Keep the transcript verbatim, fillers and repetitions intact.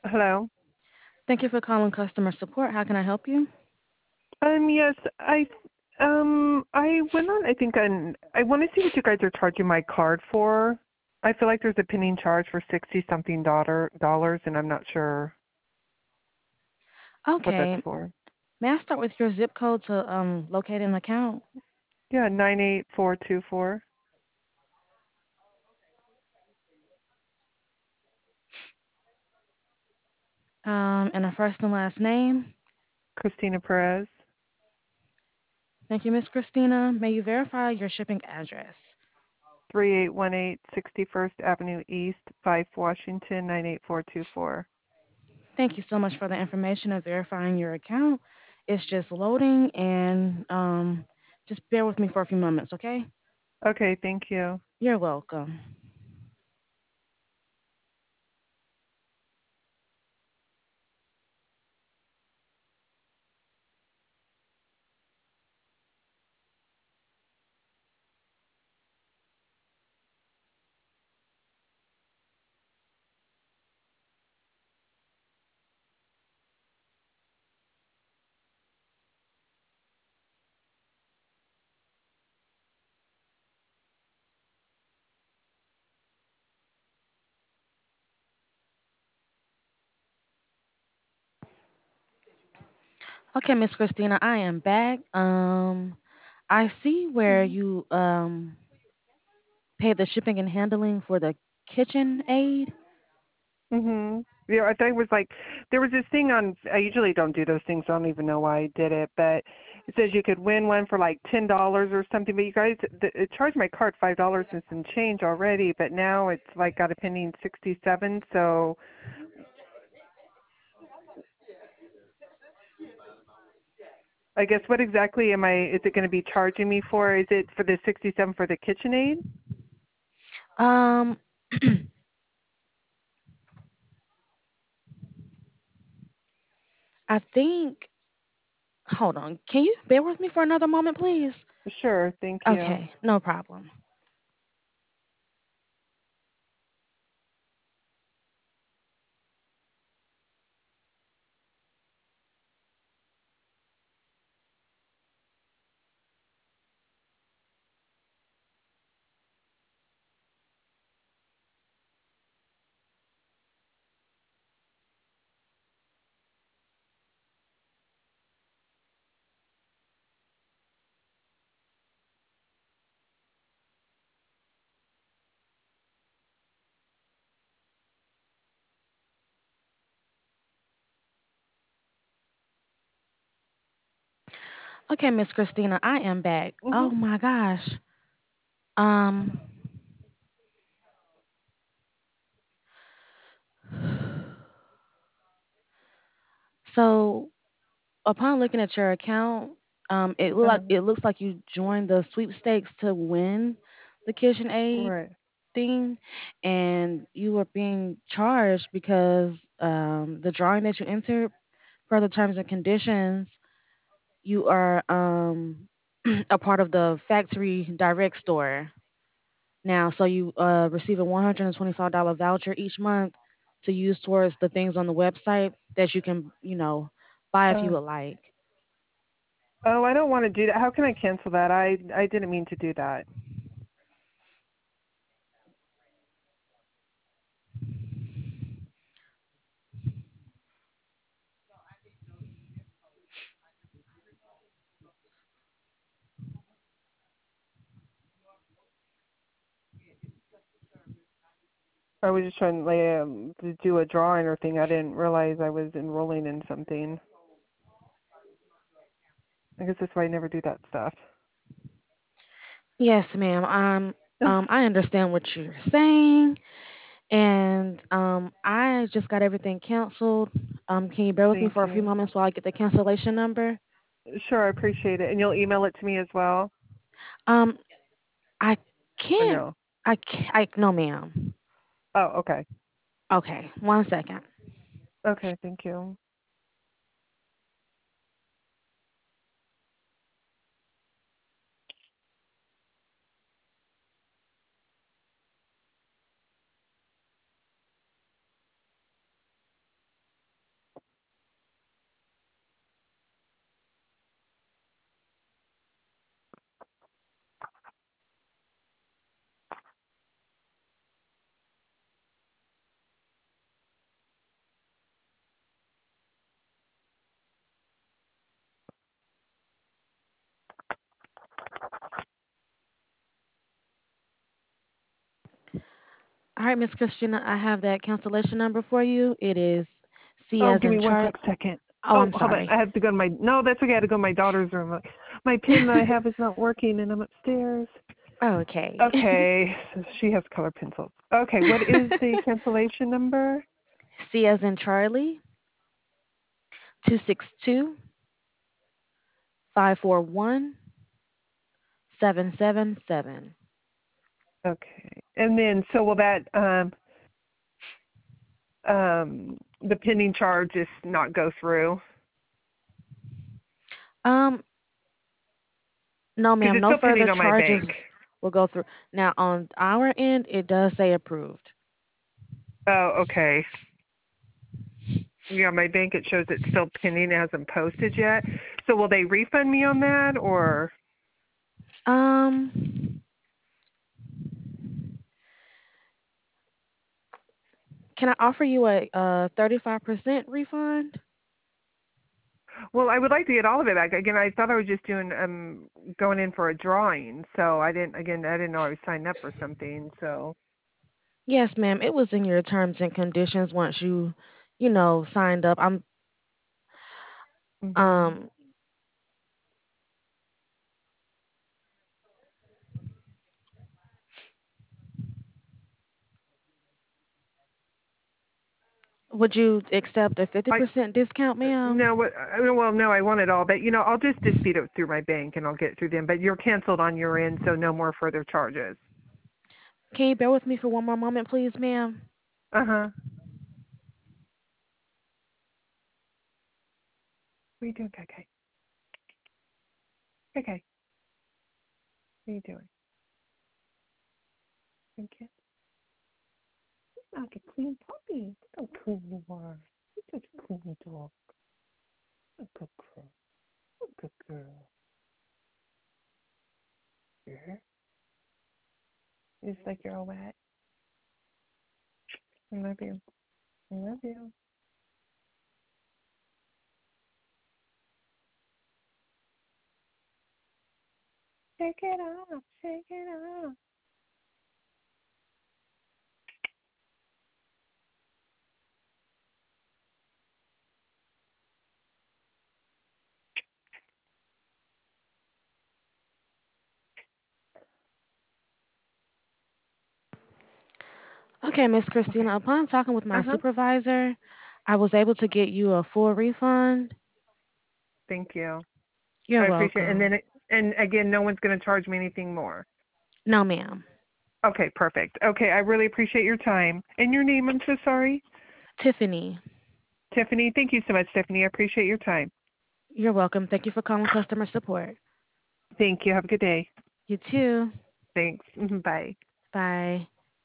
Hello. Thank you for calling customer support. How can I help you? Um, yes, I um I went on I think on I want to see what you guys are charging my card for. I feel like there's a pending charge for sixty something dollar dollars and I'm not sure what that's Okay. for. May I start with your zip code to um, locate an account? Yeah, nine eight four two four. Um, and a first and last name? Christina Perez. Thank you, Miss Christina. May you verify your shipping address? Three eight one eight sixty first Avenue East, Fife, Washington, nine eight four two four. Thank you so much for the information of verifying your account. It's just loading, and um, just bear with me for a few moments, okay? Okay, thank you. You're welcome. Okay, Miss Christina, I am back. Um, I see where Mhm. you um, paid the shipping and handling for the kitchen aid. Mhm. Yeah, I thought it was like there was this thing on. I usually don't do those things. So I don't even know why I did it, but it says you could win one for like ten dollars or something. But you guys, the, it charged my card five dollars and some change already, but now it's like got a pending sixty-seven. So I guess what exactly am I? Is it going to be charging me for? Is it for the sixty-seven for the KitchenAid? Um, I think. Hold on. Can you bear with me for another moment, please? Sure. Thank you. Okay, no problem. Okay, Miss Christina, I am back. Oh Mhm. my gosh. Um, so upon looking at your account, um, it look like Uh, it looks like you joined the sweepstakes to win the KitchenAid right. thing, and you were being charged because um, the drawing that you entered per the terms and conditions, you are um, a part of the factory direct store now. So you uh, receive a one hundred twenty-five dollars voucher each month to use towards the things on the website that you can, you know, buy if you Uh, would like. oh, I don't want to do that. How can I cancel that? I I didn't mean to do that. I was just trying to, like, um, to do a drawing or thing. I didn't realize I was enrolling in something. I guess that's why I never do that stuff. Yes, ma'am. Um, um, I understand what you're saying, and um, I just got everything canceled. Um, can you bear with me Thank for a few you. moments while I get the cancellation number? Sure, I appreciate it. And you'll email it to me as well? Um, I Or can't. no? I can't. I no, ma'am. Oh, okay. Okay, one second. Okay, thank you. All right, Miss Christina, I have that cancellation number for you. It is C Oh, as give in me one Charlie. quick second. Oh, Oh, I'm hold on. sorry. I have to go to my. No, that's okay. I had to go to my daughter's room. My pen that I have is not working, and I'm upstairs. Okay. Okay, she has color pencils. Okay, what is the cancellation number? C as in Charlie, two six two, five four one, seven seven seven. Okay, and then so will that um um the pending charge just not go through Um, no, because ma'am, it's no still further pending on my charges bank. will go through. Now, on our end, it does say approved. Oh, okay. Yeah, my bank it shows it's still pending. It hasn't posted yet. So will they refund me on that or? Um, can I offer you a, a thirty-five percent refund? Well, I would like to get all of it back. Again, I thought I was just doing um going in for a drawing, so I didn't. Again, I didn't know I was signed up for something. So. Yes, ma'am. It was in your terms and conditions once you, you know, signed up. I'm Mhm. um would you accept a I fifty percent discount, ma'am? no. What? uh, Well, no. I want it all, but you know, I'll just dispute it through my bank, and I'll get it through them. But you're canceled on your end, so no more further charges. Can you bear with me for one more moment, please, ma'am? Uh huh. What are you doing, Kay? Okay. What are you doing? Thank you. You're like a clean puppy. Look how clean you are. You're such a clean dog. A good girl. A good girl. Yeah. It's like you're all wet. I love you. I love you. Shake it off. Shake it off. Okay, Miss Okay. Christina, upon talking with Uh my huh. supervisor, I was able to get you a full refund. Thank you. You're I appreciate it. And welcome. then, it, and again, no one's going to charge me anything more. No, ma'am. Okay, perfect. Okay, I really appreciate your time. And your name, I'm so sorry? Tiffany, Tiffany. Thank you so much, Tiffany. I appreciate your time. you're welcome. Thank you for calling customer support. Thank you. Have a good day. You too. Thanks. Bye. Bye.